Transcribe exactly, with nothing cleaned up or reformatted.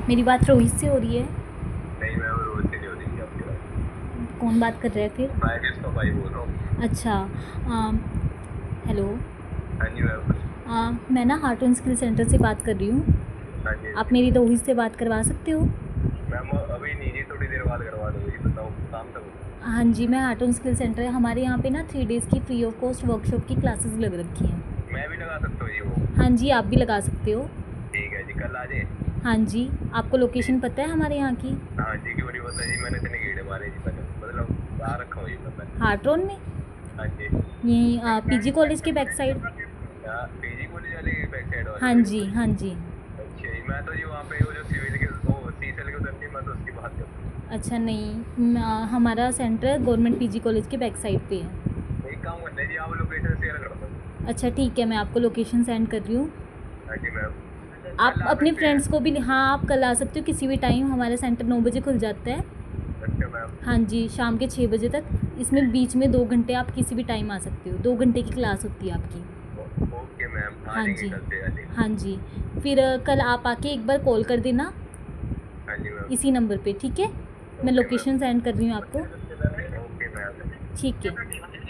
मेरी बात रोहित से हो रही है? नहीं मैम, रोज से नहीं हो रही है आपकी बात। कौन बात कर रहा है फिर? मैं किसका भाई बोल रहा हूँ। अच्छा। अम, हेलो। हाँ जी मैम। अ, मैं ना हार्ट एंड स्किल सेंटर से बात कर रही हूँ। हाँ जी हाँ आप जी। मेरी रोहित से बात करवा सकते हो? मैम अभी नहीं जी, थोड़ी देर बाद करवा दो, ये बताओ काम था कुछ। हाँ जी, मैं हार्ट एंड स्किल सेंटर है हमारे यहाँ पे ना थ्री डेज़ की फ्री ऑफ कॉस्ट वर्कशॉप की क्लासेस लग रखी हैं। मैं भी लगा सकता हूँ जी वो। हाँ जी, आप भी लगा सकते हो। ठीक है जी, कल आ जाए। हाँ जी। आपको लोकेशन ठीक। पता है हमारे यहाँ की? हाँ जी, क्यों नहीं पता जी, मैंने इतने कीड़े मारे जी पहले, मतलब आ रखा हूँ जी मैं पहले। हार्ट रोड में? हाँ जी। यहीं पीजी कॉलेज के बैक साइड? हाँ, पीजी कॉलेज वाले बैक साइड वाले हाँ बिल्डिंग जी, में। हाँ जी। अच्छा जी, मैं तो जी वहाँ पे वो जो सिविल के वो सीसल के उधर थी, मैं तो उसकी बात कर रहा हूँ। अच्छा नहीं, म, आ, हमारा सेंटर गवर्नमेंट पीजी कॉलेज के बैक साइड पे है। एक काम करते हैं जी, आप लोकेशन शेयर कर दो। अच्छा ठीक है, मैं आपको लोकेशन सेंड कर रही हूँ। हाँ जी मैम। आप कल आ अपने सकते हैं। फ्रेंड्स को भी, हाँ आप कल आ सकते हो किसी भी टाइम, हमारा सेंटर नौ बजे खुल जाता है। अच्छा मैम। हाँ जी, शाम के छः बजे तक। इसमें बीच में दो घंटे आप किसी भी टाइम आ सकते हो, दो घंटे की क्लास होती है आपकी। ओ- ओके मैम, आ हाँ जाएंगे जी। कल से, आ जाएंगे। हाँ जी। फिर अ, कल आप आके एक बार कॉल कर देना हाँ जी मैम। इसी नंबर पे, ठीक है? मैं ओके मैम। लोकेशन सेंड कर रही हूँ आपको। Okay ma'am. ठीक है।